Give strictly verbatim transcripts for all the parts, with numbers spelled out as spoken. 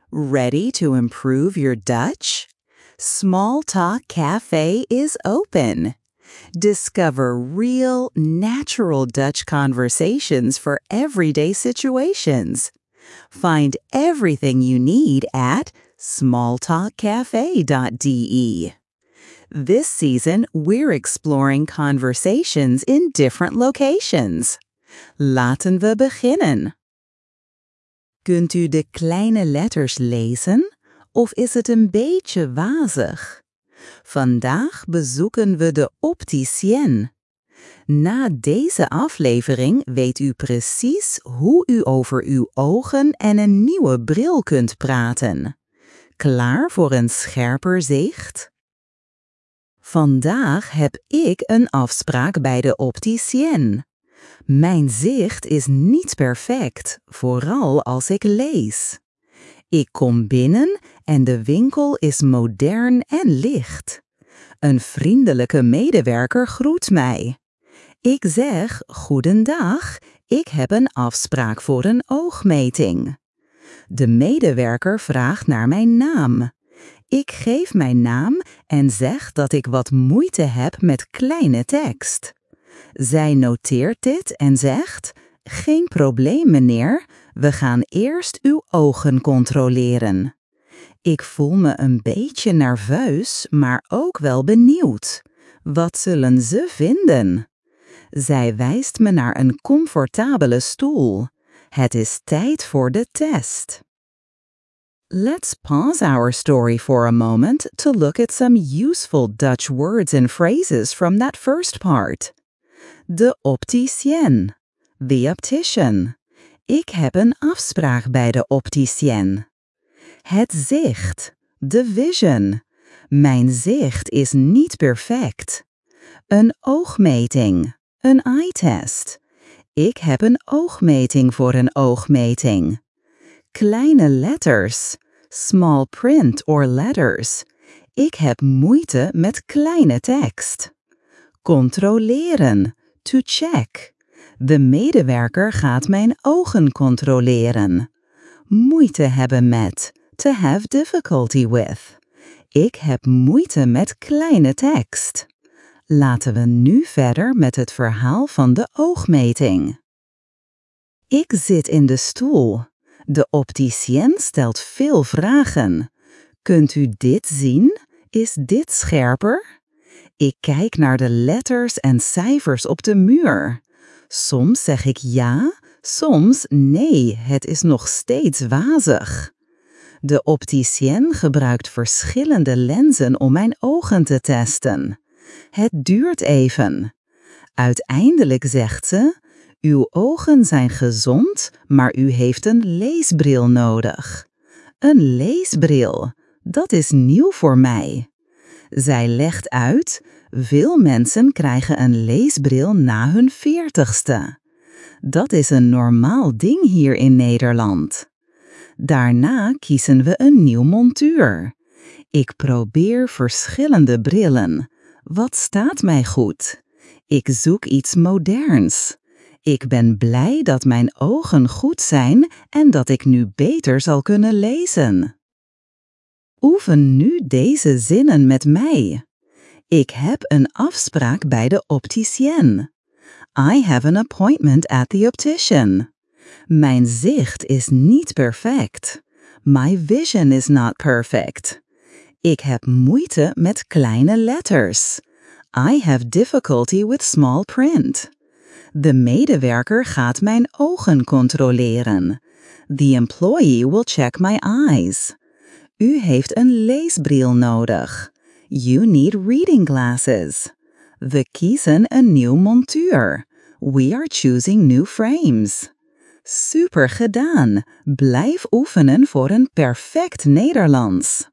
Ready to improve your Dutch? Small Talk Cafe is open. Discover real, natural Dutch conversations for everyday situations. Find everything you need at small talk cafe dot d e. This season, we're exploring conversations in different locations. Laten we beginnen. Kunt u de kleine letters lezen? Of is het een beetje wazig? Vandaag bezoeken we de opticien. Na deze aflevering weet u precies hoe u over uw ogen en een nieuwe bril kunt praten. Klaar voor een scherper zicht? Vandaag heb ik een afspraak bij de opticien. Mijn zicht is niet perfect, vooral als ik lees. Ik kom binnen en de winkel is modern en licht. Een vriendelijke medewerker groet mij. Ik zeg, goedendag, ik heb een afspraak voor een oogmeting. De medewerker vraagt naar mijn naam. Ik geef mijn naam en zeg dat ik wat moeite heb met kleine tekst. Zij noteert dit en zegt, geen probleem meneer, we gaan eerst uw ogen controleren. Ik voel me een beetje nerveus, maar ook wel benieuwd. Wat zullen ze vinden? Zij wijst me naar een comfortabele stoel. Het is tijd voor de test. Let's pause our story for a moment to look at some useful Dutch words and phrases from that first part. De opticien. The optician. Ik heb een afspraak bij de opticien. Het zicht. The vision. Mijn zicht is niet perfect. Een oogmeting. Een eye test. Ik heb een oogmeting voor een oogmeting. Kleine letters. Small print or letters. Ik heb moeite met kleine tekst. Controleren. To check. De medewerker gaat mijn ogen controleren. Moeite hebben met. To have difficulty with. Ik heb moeite met kleine tekst. Laten we nu verder met het verhaal van de oogmeting. Ik zit in de stoel. De opticien stelt veel vragen. Kunt u dit zien? Is dit scherper? Ik kijk naar de letters en cijfers op de muur. Soms zeg ik ja, soms nee, het is nog steeds wazig. De opticien gebruikt verschillende lenzen om mijn ogen te testen. Het duurt even. Uiteindelijk zegt ze, uw ogen zijn gezond, maar u heeft een leesbril nodig. Een leesbril, dat is nieuw voor mij. Zij legt uit, veel mensen krijgen een leesbril na hun veertigste. Dat is een normaal ding hier in Nederland. Daarna kiezen we een nieuw montuur. Ik probeer verschillende brillen. Wat staat mij goed? Ik zoek iets moderns. Ik ben blij dat mijn ogen goed zijn en dat ik nu beter zal kunnen lezen. Oefen nu deze zinnen met mij. Ik heb een afspraak bij de opticien. I have an appointment at the optician. Mijn zicht is niet perfect. My vision is not perfect. Ik heb moeite met kleine letters. I have difficulty with small print. De medewerker gaat mijn ogen controleren. The employee will check my eyes. U heeft een leesbril nodig. You need reading glasses. We kiezen een nieuw montuur. We are choosing new frames. Super gedaan. Blijf oefenen voor een perfect Nederlands.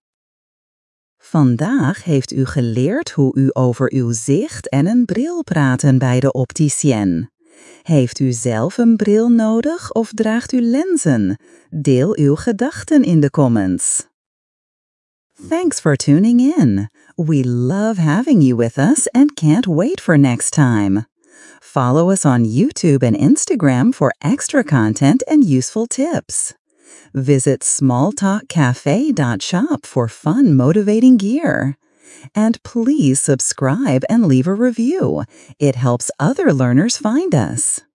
Vandaag heeft u geleerd hoe u over uw zicht en een bril praten bij de opticien. Heeft u zelf een bril nodig of draagt u lenzen? Deel uw gedachten in de comments. Thanks for tuning in. We love having you with us and can't wait for next time. Follow us on YouTube and Instagram for extra content and useful tips. Visit small talk cafe dot shop for fun, motivating gear. And please subscribe and leave a review. It helps other learners find us.